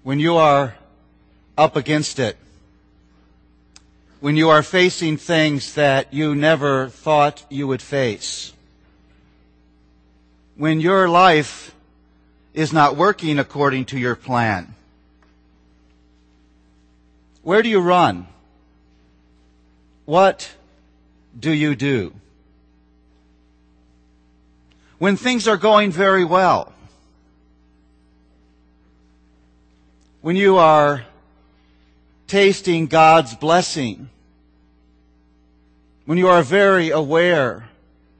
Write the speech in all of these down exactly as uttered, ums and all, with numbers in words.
when you are up against it, when you are facing things that you never thought you would face, when your life is not working according to your plan, where do you run? What do you do? When things are going very well, when you are tasting God's blessing, when you are very aware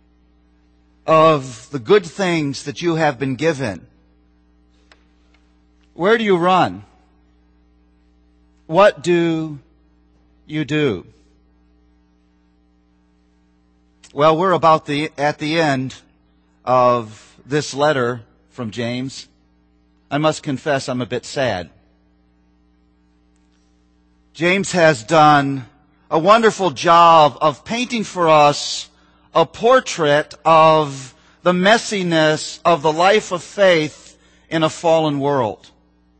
of the good things that you have been given, where do you run? What do you do? Well, we're about the at the end of this letter from James. I must confess I'm a bit sad. James has done a wonderful job of painting for us a portrait of the messiness of the life of faith in a fallen world.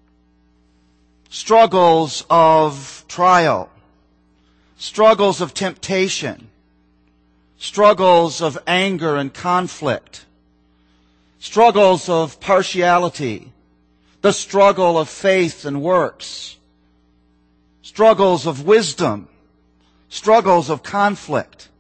Struggles of trial, struggles of temptation, struggles of anger and conflict, struggles of partiality, the struggle of faith and works, struggles of wisdom, struggles of conflict.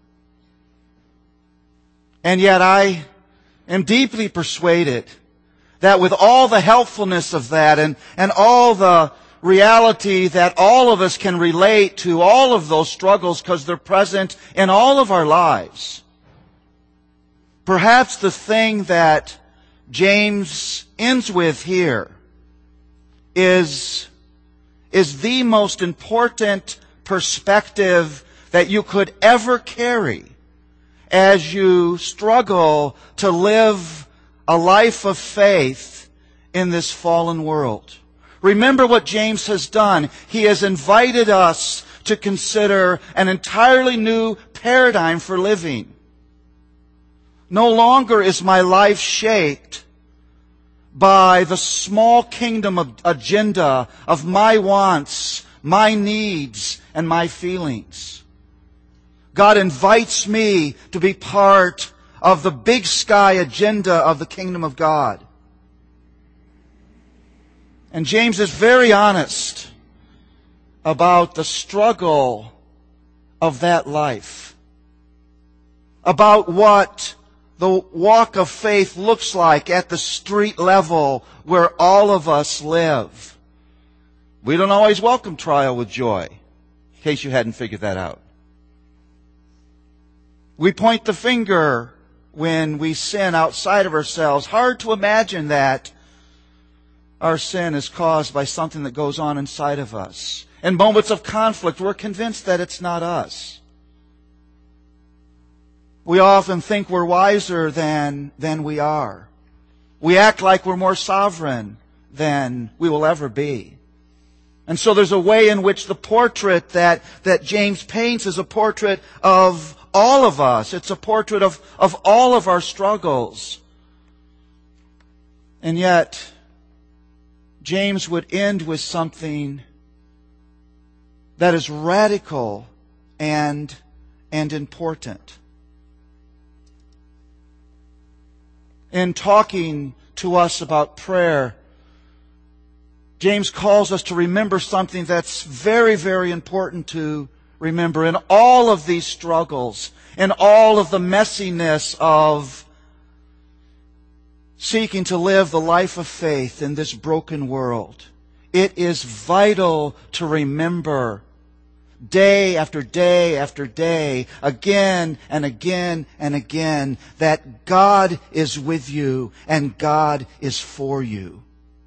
And yet I am deeply persuaded that with all the helpfulness of that and, and all the reality that all of us can relate to all of those struggles because they're present in all of our lives, perhaps the thing that James ends with here is, is the most important perspective that you could ever carry as you struggle to live a life of faith in this fallen world. Remember what James has done. He has invited us to consider an entirely new paradigm for living. No longer is my life shaped by the small kingdom of agenda of my wants, my needs, and my feelings. God invites me to be part of the big sky agenda of the kingdom of God. And James is very honest about the struggle of that life, about what the walk of faith looks like at the street level where all of us live. We don't always welcome trial with joy, in case you hadn't figured that out. We point the finger when we sin outside of ourselves. Hard to imagine that our sin is caused by something that goes on inside of us. In moments of conflict, we're convinced that it's not us. We often think we're wiser than, than we are. We act like we're more sovereign than we will ever be. And so there's a way in which the portrait that, that James paints is a portrait of all of us. It's a portrait of, of all of our struggles. And yet, James would end with something that is radical and, and important. In talking to us about prayer, James calls us to remember something that's very, very important to remember. In all of these struggles, in all of the messiness of seeking to live the life of faith in this broken world, it is vital to remember day after day after day, again and again and again, that God is with you and God is for you.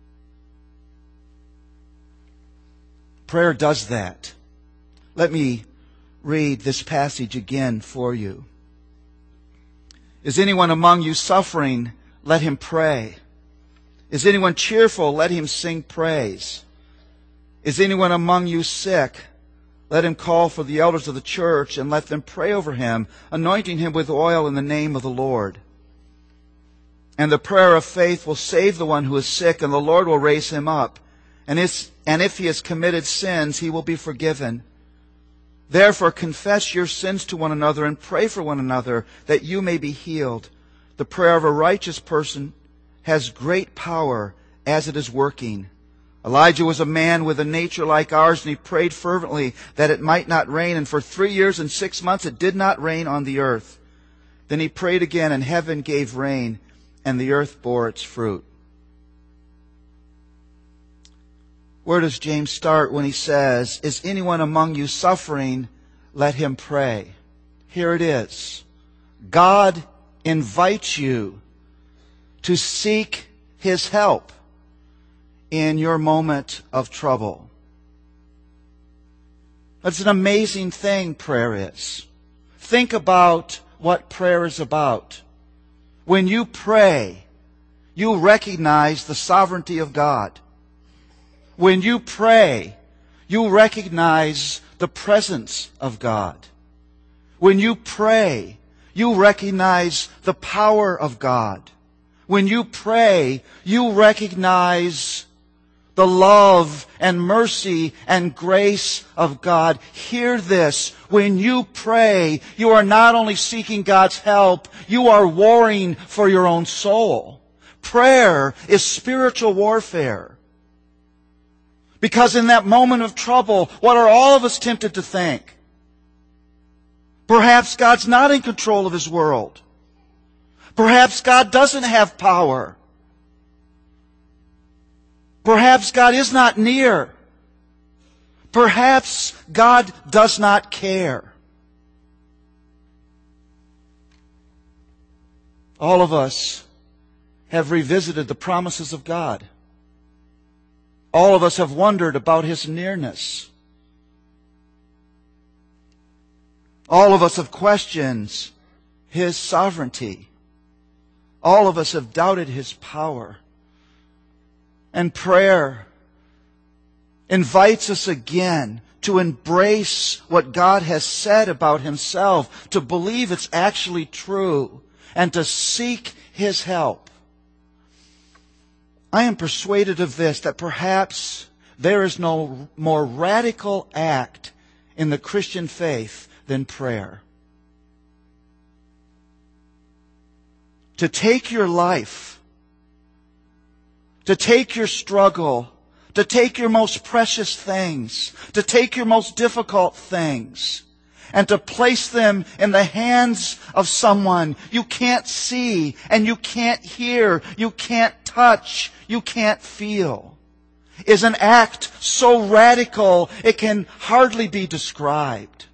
Prayer does that. Let me read this passage again for you. Is anyone among you suffering? Let him pray. Is anyone cheerful? Let him sing praise. Is anyone among you sick? Let him call for the elders of the church and let them pray over him, anointing him with oil in the name of the Lord. And the prayer of faith will save the one who is sick, and the Lord will raise him up. And if he has committed sins, he will be forgiven. Therefore, confess your sins to one another and pray for one another that you may be healed. The prayer of a righteous person has great power as it is working. Elijah was a man with a nature like ours, and he prayed fervently that it might not rain. And for three years and six months it did not rain on the earth. Then he prayed again, and heaven gave rain, and the earth bore its fruit. Where does James start when he says, is anyone among you suffering? Let him pray. Here it is. God invites you to seek His help in your moment of trouble. That's an amazing thing prayer is. Think about what prayer is about. When you pray, you recognize the sovereignty of God. When you pray, you recognize the presence of God. When you pray, you recognize the power of God. When you pray, you recognize the love and mercy and grace of God. Hear this. When you pray, you are not only seeking God's help, you are warring for your own soul. Prayer is spiritual warfare. Because in that moment of trouble, what are all of us tempted to think? Perhaps God's not in control of His world. Perhaps God doesn't have power. Perhaps God is not near. Perhaps God does not care. All of us have revisited the promises of God. All of us have wondered about His nearness. All of us have questioned His sovereignty. All of us have doubted His power. And prayer invites us again to embrace what God has said about Himself, to believe it's actually true, and to seek His help. I am persuaded of this, that perhaps there is no more radical act in the Christian faith than prayer. To take your life, to take your struggle, to take your most precious things, to take your most difficult things, and to place them in the hands of someone you can't see and you can't hear, you can't touch, you can't feel, is an act so radical it can hardly be described.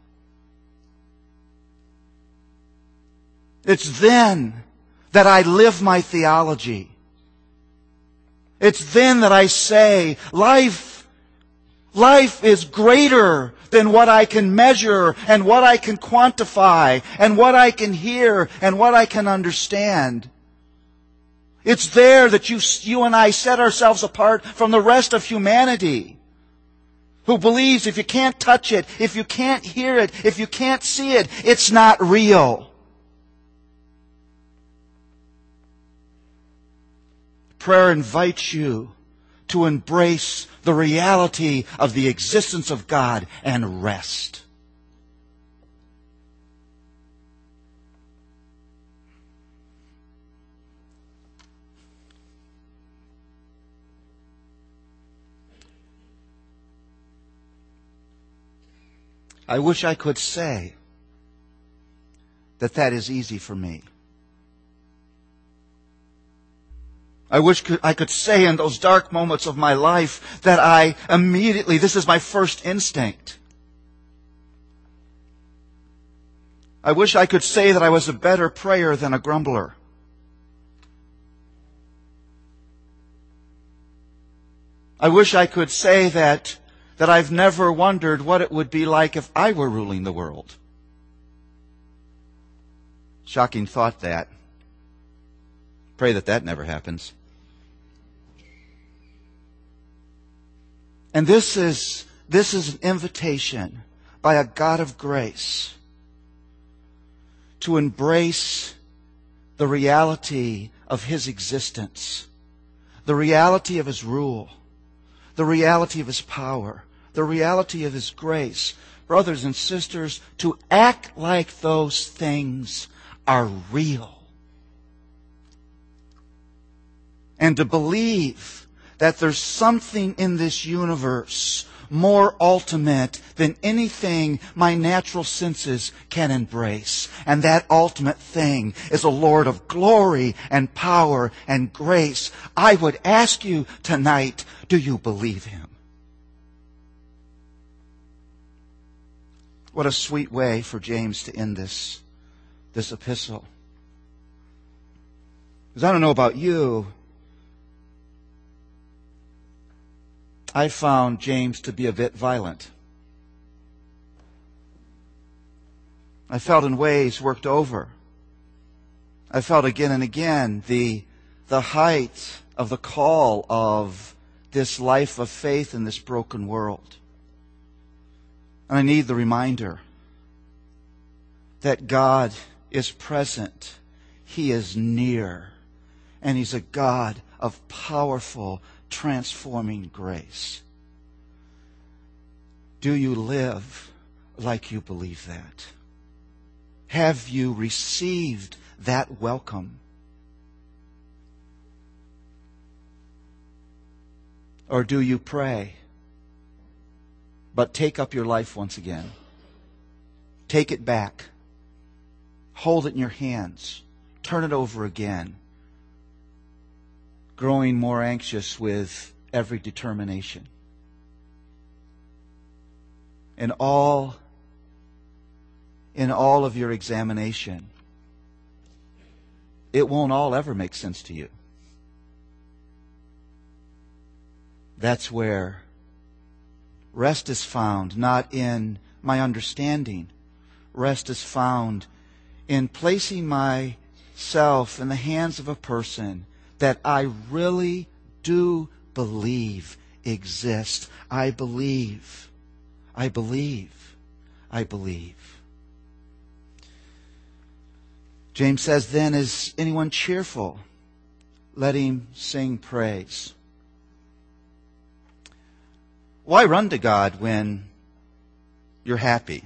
It's then that I live my theology. It's then that I say, life, life is greater than what I can measure and what I can quantify and what I can hear and what I can understand. It's there that you, you and I set ourselves apart from the rest of humanity, who believes if you can't touch it, if you can't hear it, if you can't see it, it's not real. Prayer invites you to embrace the reality of the existence of God and rest. I wish I could say that that is easy for me. I wish I could say in those dark moments of my life that I immediately, this is my first instinct. I wish I could say that I was a better prayer than a grumbler. I wish I could say that, that I've never wondered what it would be like if I were ruling the world. Shocking thought, that. Pray that that never happens. And this is, this is an invitation by a God of grace to embrace the reality of His existence, the reality of His rule, the reality of His power, the reality of His grace. Brothers and sisters, to act like those things are real. And to believe that there's something in this universe more ultimate than anything my natural senses can embrace. And that ultimate thing is a Lord of glory and power and grace. I would ask you tonight, do you believe Him? What a sweet way for James to end this, this epistle. Because I don't know about you, I found James to be a bit violent. I felt in ways worked over. I felt again and again the, the height of the call of this life of faith in this broken world. And I need the reminder that God is present. He is near. And He's a God of powerful, transforming grace. Do you live like you believe that? Have you received that welcome? Or do you pray, but take up your life once again? Take it back. Hold it in your hands. Turn it over again. Growing more anxious with every determination. In all, in all of your examination, it won't all ever make sense to you. That's where rest is found, not in my understanding. Rest is found in placing myself in the hands of a person that I really do believe exists. I believe. I believe. I believe. James says, then, is anyone cheerful? Let him sing praise. Why run to God when you're happy?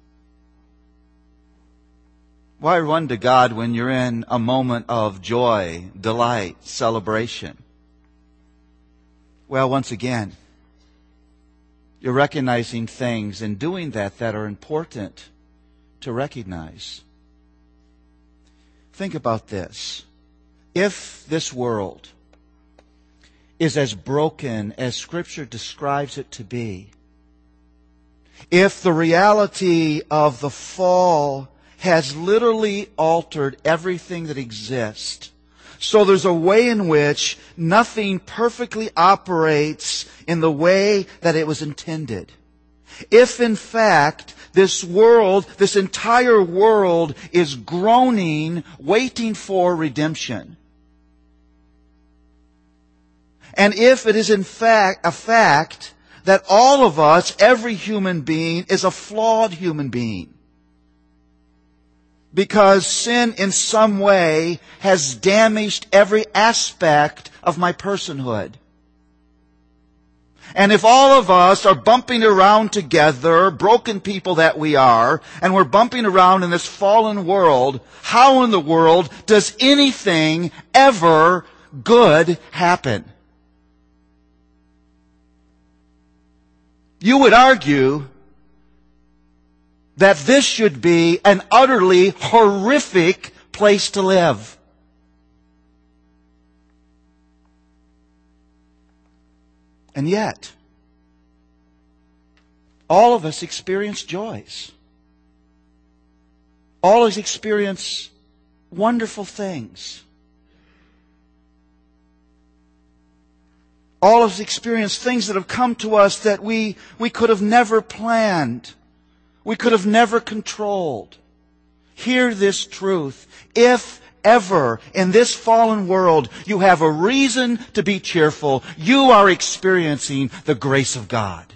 Why run to God when you're in a moment of joy, delight, celebration? Well, once again, you're recognizing things and doing that that are important to recognize. Think about this. If this world is as broken as Scripture describes it to be, if the reality of the fall has literally altered everything that exists, so there's a way in which nothing perfectly operates in the way that it was intended. If in fact this world, this entire world is groaning, waiting for redemption, and if it is in fact a fact that all of us, every human being, is a flawed human being, because sin in some way has damaged every aspect of my personhood. And if all of us are bumping around together, broken people that we are, and we're bumping around in this fallen world, how in the world does anything ever good happen? You would argue that this should be an utterly horrific place to live. And yet, all of us experience joys. All of us experience wonderful things. All of us experience things that have come to us that we, we could have never planned. We could have never controlled. Hear this truth. If ever in this fallen world you have a reason to be cheerful, you are experiencing the grace of God.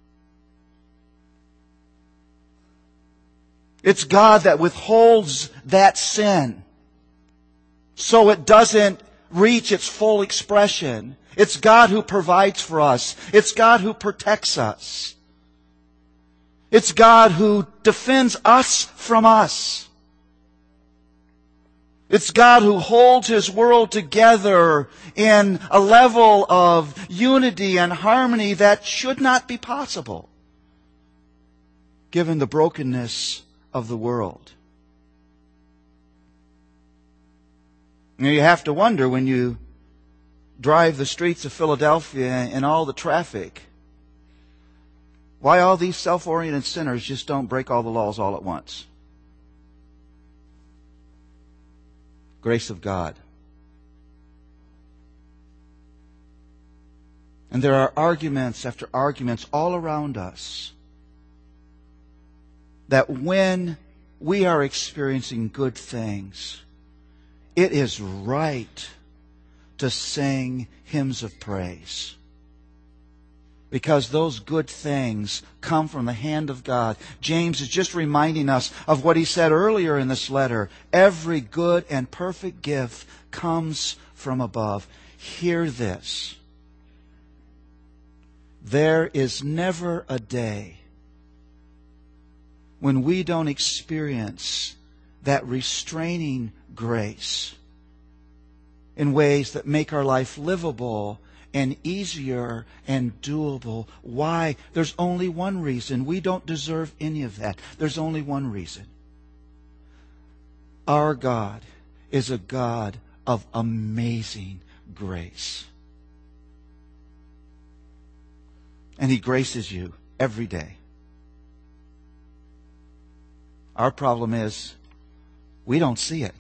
It's God that withholds that sin so it doesn't reach its full expression. It's God who provides for us. It's God who protects us. It's God who defends us from us. It's God who holds His world together in a level of unity and harmony that should not be possible, given the brokenness of the world. You know, you have to wonder when you drive the streets of Philadelphia and all the traffic, why all these self-oriented sinners just don't break all the laws all at once. Grace of God. And there are arguments after arguments all around us that when we are experiencing good things, it is right to sing hymns of praise. Because those good things come from the hand of God. James is just reminding us of what he said earlier in this letter. Every good and perfect gift comes from above. Hear this. There is never a day when we don't experience that restraining grace in ways that make our life livable and easier and doable. Why? There's only one reason. We don't deserve any of that. There's only one reason. Our God is a God of amazing grace. And He graces you every day. Our problem is we don't see it.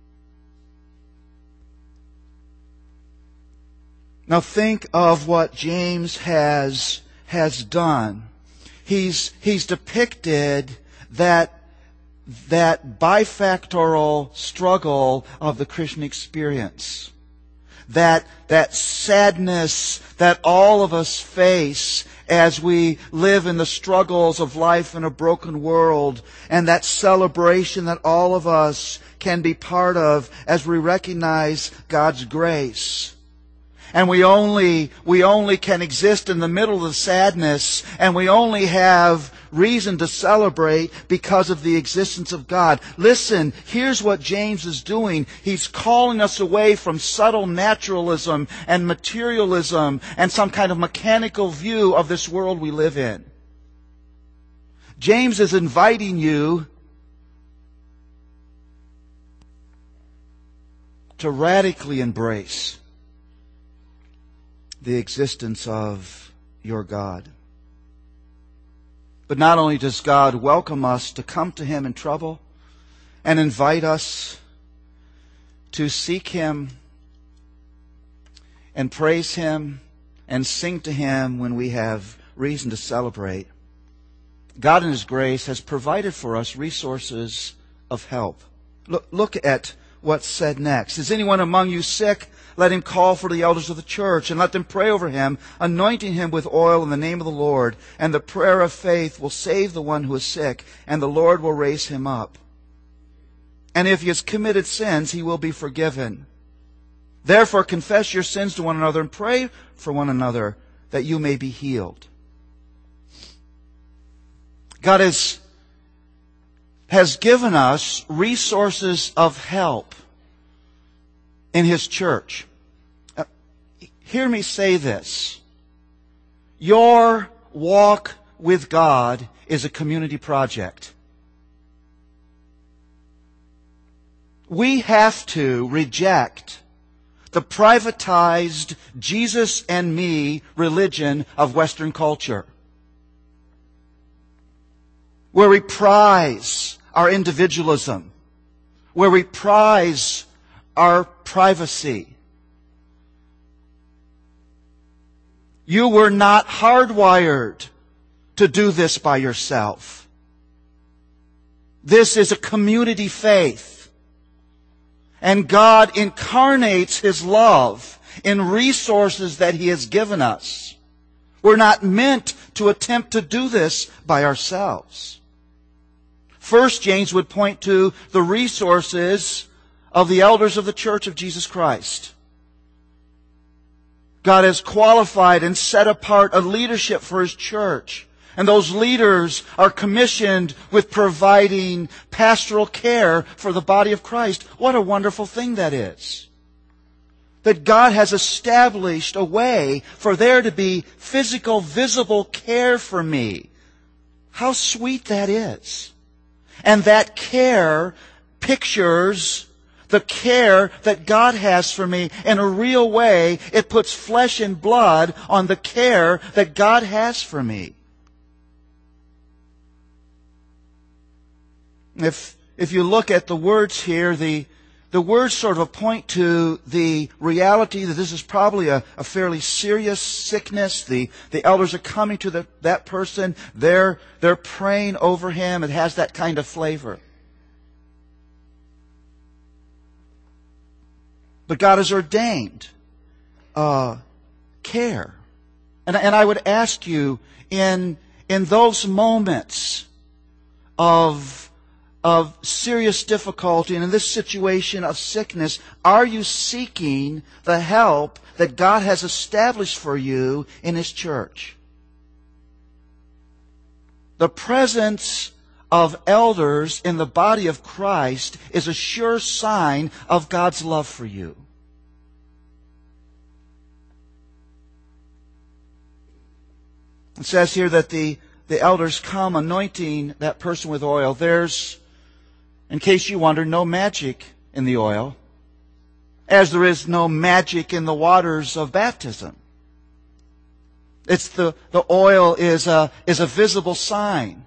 Now think of what James has, has done. He's, he's depicted that, that bifactorial struggle of the Christian experience. That, that sadness that all of us face as we live in the struggles of life in a broken world, and that celebration that all of us can be part of as we recognize God's grace. And we only, we only can exist in the middle of the sadness, and we only have reason to celebrate because of the existence of God. Listen, here's what James is doing. He's calling us away from subtle naturalism and materialism and some kind of mechanical view of this world we live in. James is inviting you to radically embrace the existence of your God. But not only does God welcome us to come to Him in trouble and invite us to seek Him and praise Him and sing to Him when we have reason to celebrate, God in His grace has provided for us resources of help. Look, look at what's said next. Is anyone among you sick? Let him call for the elders of the church, and let them pray over him, anointing him with oil in the name of the Lord. And the prayer of faith will save the one who is sick, and the Lord will raise him up. And if he has committed sins, he will be forgiven. Therefore confess your sins to one another and pray for one another, that you may be healed. God has, has given us resources of help in His church. Uh, hear me say this. Your walk with God is a community project. We have to reject the privatized Jesus and me religion of Western culture, where we prize our individualism, where we prize our privacy. You were not hardwired to do this by yourself. This is a community faith. And God incarnates His love in resources that He has given us. We're not meant to attempt to do this by ourselves. First, James would point to the resources of the elders of the Church of Jesus Christ. God has qualified and set apart a leadership for His church. And those leaders are commissioned with providing pastoral care for the body of Christ. What a wonderful thing that is. That God has established a way for there to be physical, visible care for me. How sweet that is. And that care pictures the care that God has for me in a real way. It puts flesh and blood on the care that God has for me. If, if you look at the words here, the, the words sort of point to the reality that this is probably a, a fairly serious sickness. The, the elders are coming to the, that person. They're, they're praying over him. It has that kind of flavor. But God has ordained uh, care. And, and I would ask you, in, in those moments of of serious difficulty and in this situation of sickness, are you seeking the help that God has established for you in His church? The presence of elders in the body of Christ is a sure sign of God's love for you. It says here that the, the elders come anointing that person with oil. There's, in case you wonder, no magic in the oil, as there is no magic in the waters of baptism. It's the, the oil is a, is a visible sign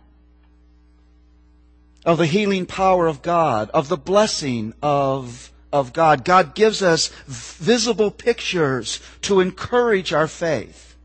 of the healing power of God, of the blessing of, of God. God gives us visible pictures to encourage our faith.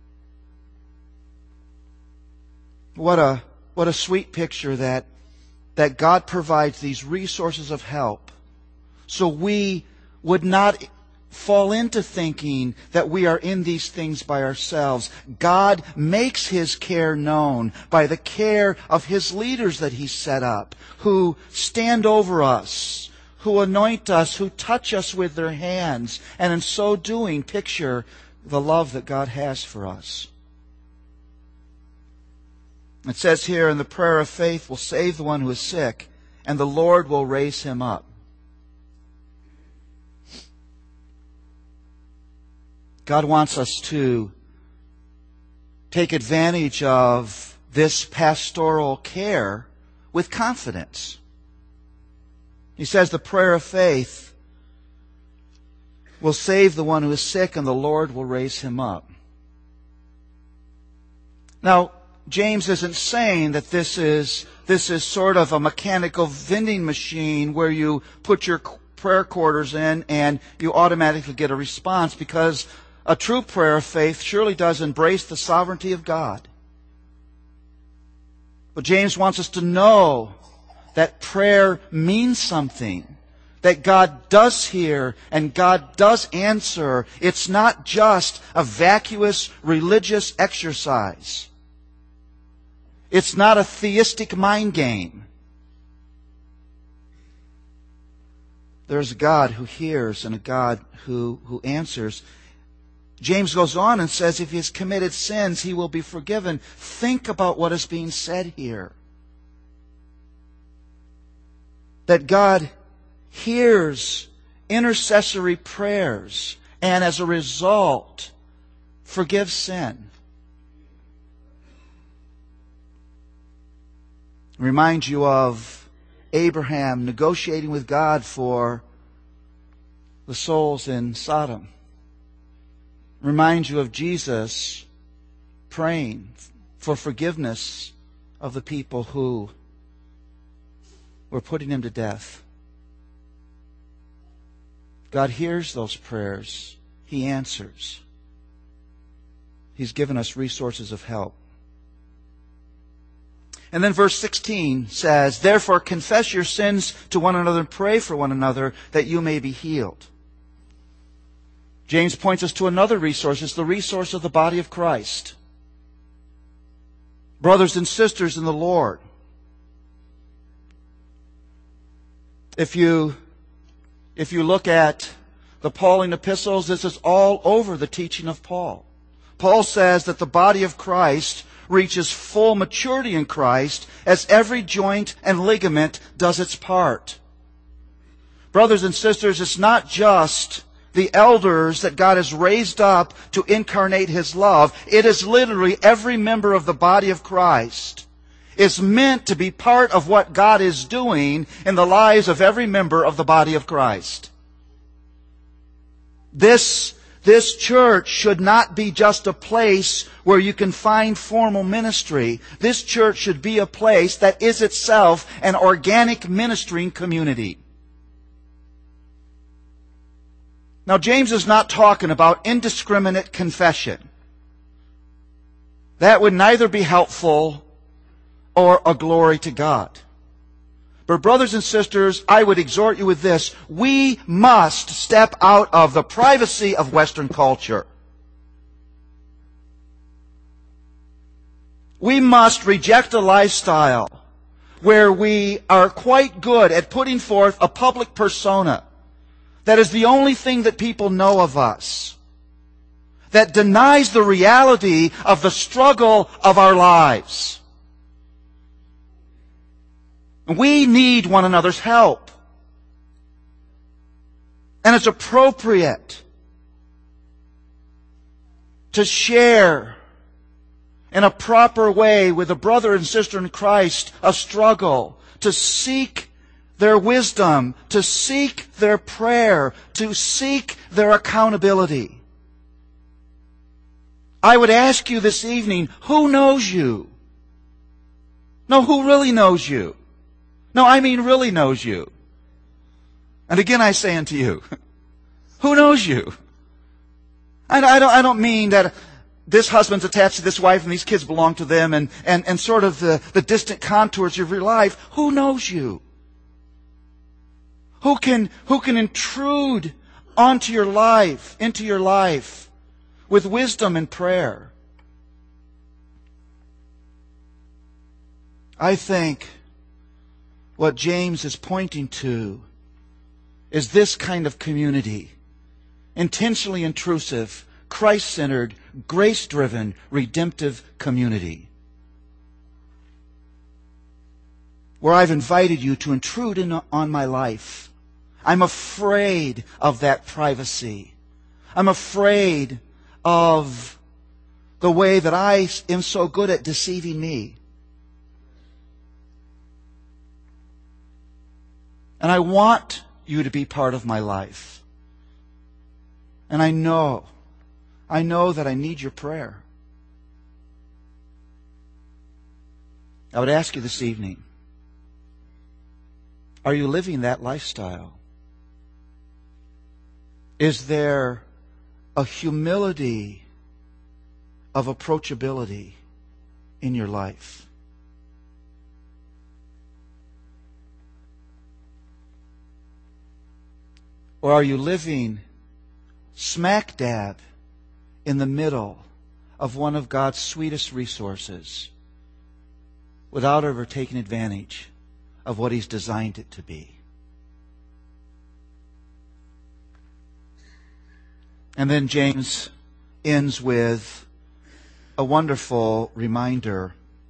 What a, what a sweet picture that that God provides these resources of help so we would not fall into thinking that we are in these things by ourselves. God makes His care known by the care of His leaders that He set up, who stand over us, who anoint us, who touch us with their hands, and in so doing picture the love that God has for us. It says here, and the prayer of faith will save the one who is sick, and the Lord will raise him up. God wants us to take advantage of this pastoral care with confidence. He says the prayer of faith will save the one who is sick, and the Lord will raise him up. Now, James isn't saying that this is this is sort of a mechanical vending machine where you put your prayer quarters in and you automatically get a response, because a true prayer of faith surely does embrace the sovereignty of God. But James wants us to know that prayer means something, that God does hear and God does answer. It's not just a vacuous religious exercise. It's not a theistic mind game. There's a God who hears and a God who, who answers. James goes on and says if he has committed sins, he will be forgiven. Think about what is being said here. That God hears intercessory prayers and as a result forgives sin. Remind you of Abraham negotiating with God for the souls in Sodom. Remind you of Jesus praying for forgiveness of the people who were putting him to death. God hears those prayers. He answers. He's given us resources of help. And then verse sixteen says, therefore confess your sins to one another and pray for one another that you may be healed. James points us to another resource. It's the resource of the body of Christ. Brothers and sisters in the Lord. If you, if you look at the Pauline epistles, this is all over the teaching of Paul. Paul says that the body of Christ reaches full maturity in Christ as every joint and ligament does its part. Brothers and sisters, it's not just the elders that God has raised up to incarnate His love. It is literally every member of the body of Christ is meant to be part of what God is doing in the lives of every member of the body of Christ. This, this church should not be just a place where you can find formal ministry. This church should be a place that is itself an organic ministering community. Now, James is not talking about indiscriminate confession. That would neither be helpful or a glory to God. But brothers and sisters, I would exhort you with this. We must step out of the privacy of Western culture. We must reject a lifestyle where we are quite good at putting forth a public persona that is the only thing that people know of us, that denies the reality of the struggle of our lives. We need one another's help. And it's appropriate to share in a proper way with a brother and sister in Christ a struggle, to seek their wisdom, to seek their prayer, to seek their accountability. I would ask you this evening, who knows you? No, who really knows you? No, I mean really knows you. And again I say unto you, who knows you? I, I, don't, I don't mean that this husband's attached to this wife and these kids belong to them and, and, and sort of the, the distant contours of your life. Who knows you? Who can, who can intrude onto your life, into your life, with wisdom and prayer? I think what James is pointing to is this kind of community. Intentionally intrusive, Christ-centered, grace-driven, redemptive community. Where I've invited you to intrude in on my life. I'm afraid of that privacy. I'm afraid of the way that I am so good at deceiving me. And I want you to be part of my life. And I know, I know that I need your prayer. I would ask you this evening, are you living that lifestyle? Is there a humility of approachability in your life? Or are you living smack dab in the middle of one of God's sweetest resources without ever taking advantage of what He's designed it to be? And then James ends with a wonderful reminder.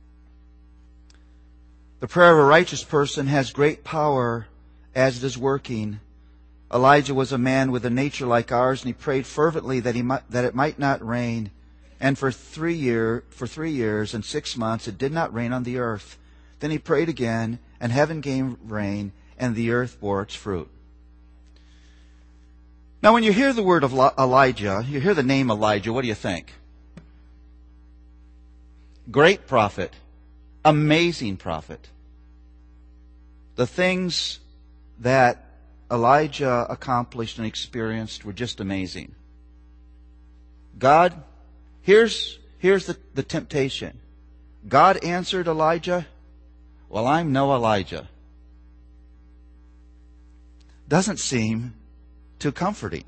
The prayer of a righteous person has great power as it is working. Elijah was a man with a nature like ours, and he prayed fervently that he might, that it might not rain. And for three year, for three years and six months it did not rain on the earth. Then he prayed again, and heaven gave rain, and the earth bore its fruit. Now, when you hear the word of Elijah, you hear the name Elijah, what do you think? Great prophet. Amazing prophet. The things that Elijah accomplished and experienced were just amazing. God, here's, here's the, the temptation. God answered Elijah, well, I'm no Elijah. Doesn't seem too comforting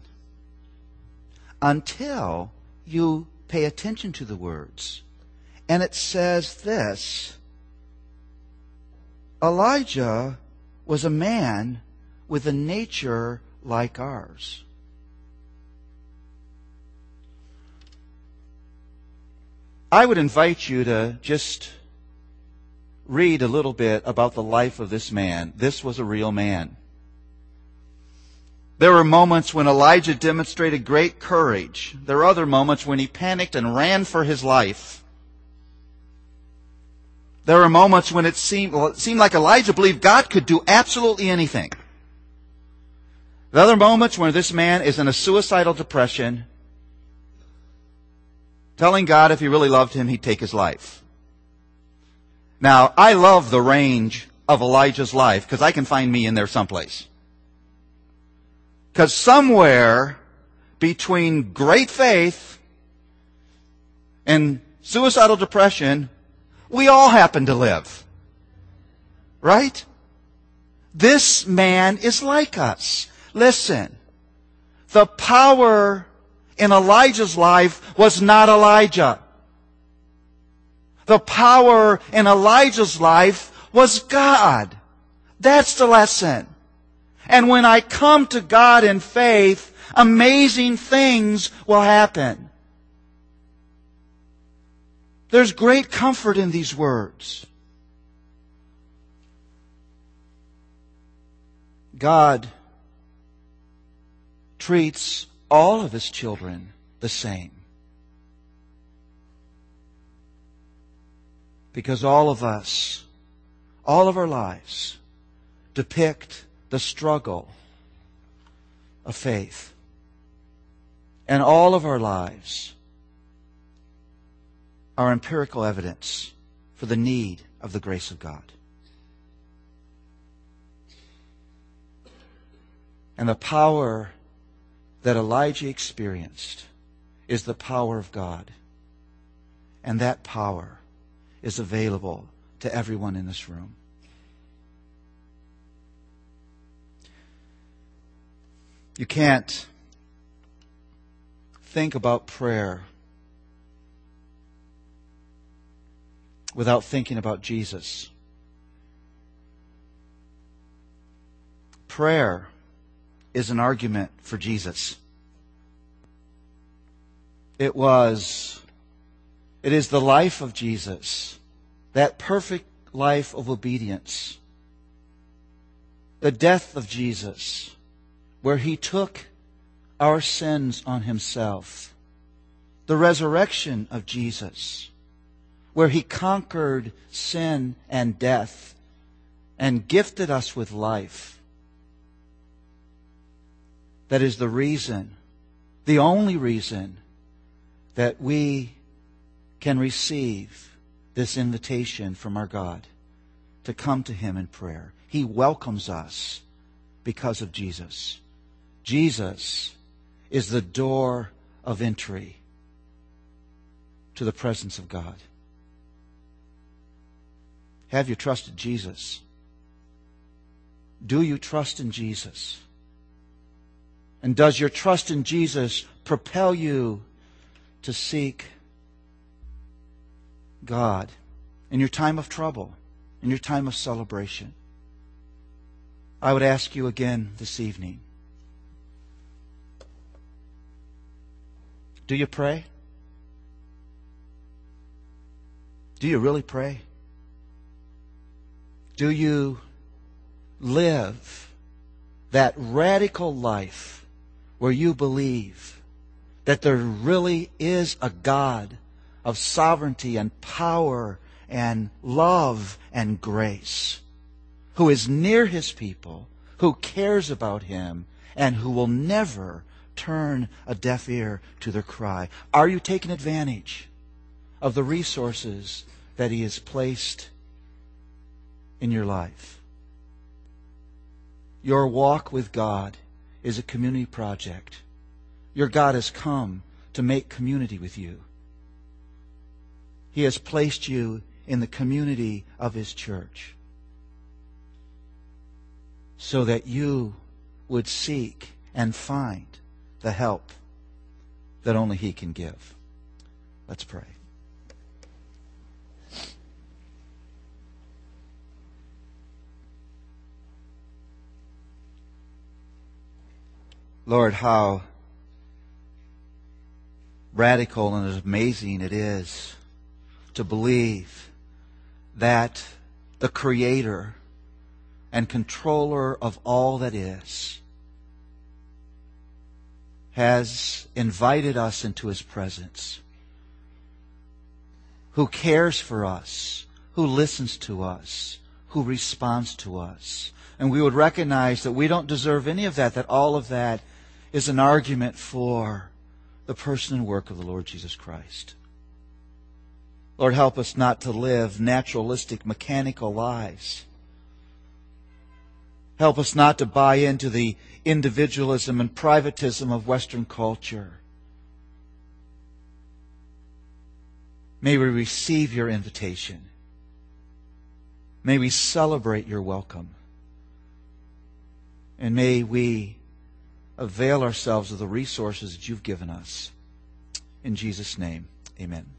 until you pay attention to the words. And it says this: Elijah was a man with a nature like ours. I would invite you to just read a little bit about the life of this man. This was a real man. There were moments when Elijah demonstrated great courage. There were other moments when he panicked and ran for his life. There were moments when it seemed, well, it seemed like Elijah believed God could do absolutely anything. There are other moments when this man is in a suicidal depression, telling God if he really loved him, he'd take his life. Now, I love the range of Elijah's life because I can find me in there someplace. Because somewhere between great faith and suicidal depression, we all happen to live. Right? This man is like us. Listen, the power in Elijah's life was not Elijah. The power in Elijah's life was God. That's the lesson. And when I come to God in faith, amazing things will happen. There's great comfort in these words. God treats all of His children the same. Because all of us, all of our lives, depict the struggle of faith. And all of our lives are empirical evidence for the need of the grace of God. And the power that Elijah experienced is the power of God. And that power is available to everyone in this room. You can't think about prayer without thinking about Jesus. Prayer is an argument for Jesus. It was, it is the life of Jesus, that perfect life of obedience, the death of Jesus, where He took our sins on Himself, the resurrection of Jesus, where He conquered sin and death and gifted us with life. That is the reason, the only reason, that we can receive this invitation from our God to come to Him in prayer. He welcomes us because of Jesus. Jesus is the door of entry to the presence of God. Have you trusted Jesus? Do you trust in Jesus? And does your trust in Jesus propel you to seek God in your time of trouble, in your time of celebration? I would ask you again this evening, do you pray? Do you really pray? Do you live that radical life where you believe that there really is a God of sovereignty and power and love and grace, who is near His people, who cares about Him, and who will never turn a deaf ear to their cry? Are you taking advantage of the resources that He has placed in your life? Your walk with God is a community project. Your God has come to make community with you. He has placed you in the community of His church so that you would seek and find the help that only He can give. Let's pray. Lord, how radical and amazing it is to believe that the Creator and controller of all that is has invited us into His presence, who cares for us, who listens to us, who responds to us. And we would recognize that we don't deserve any of that, that all of that is an argument for the person and work of the Lord Jesus Christ. Lord, help us not to live naturalistic, mechanical lives. Help us not to buy into the individualism and privatism of Western culture. May we receive your invitation. May we celebrate your welcome. And may we avail ourselves of the resources that you've given us. In Jesus' name, amen.